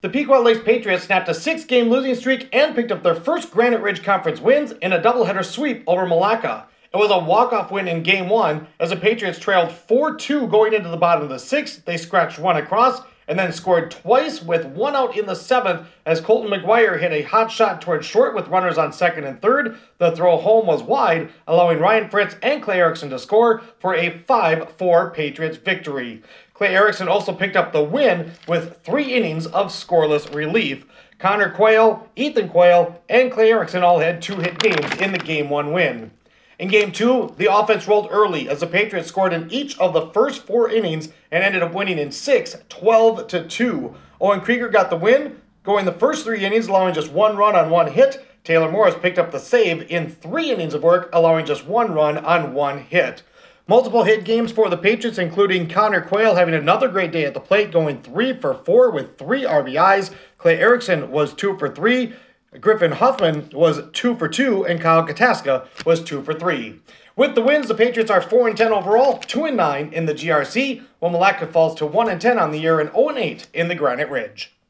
The Pequot Lakes Patriots snapped a 6-game losing streak and picked up their first Granite Ridge Conference wins in a doubleheader sweep over Malacca. It was a walk-off win in Game 1 as the Patriots trailed 4-2 going into the bottom of the 6th. They scratched one across and then scored twice with one out in the 7th as Colton McGuire hit a hot shot towards short with runners on 2nd and 3rd. The throw home was wide, allowing Ryan Fritz and Clay Erickson to score for a 5-4 Patriots victory. Clay Erickson also picked up the win with 3 innings of scoreless relief. Connor Quayle, Ethan Quayle, and Clay Erickson all had 2-hit games in the Game 1 win. In Game 2, the offense rolled early as the Patriots scored in each of the first 4 innings and ended up winning in 6, 12-2. Owen Krieger got the win, going the first 3 innings, allowing just 1 run on 1 hit. Taylor Morris picked up the save in 3 innings of work, allowing just 1 run on 1 hit. Multiple hit games for the Patriots, including Connor Quayle having another great day at the plate, going 3 for 4 with 3 RBIs. Clay Erickson was 2 for 3. Griffin Huffman was 2 for 2, and Kyle Kataska was 2 for 3. With the wins, the Patriots are 4-10 overall, 2-9 in the GRC, while Malacca falls to 1-10 on the year and 0-8 in the Granite Ridge.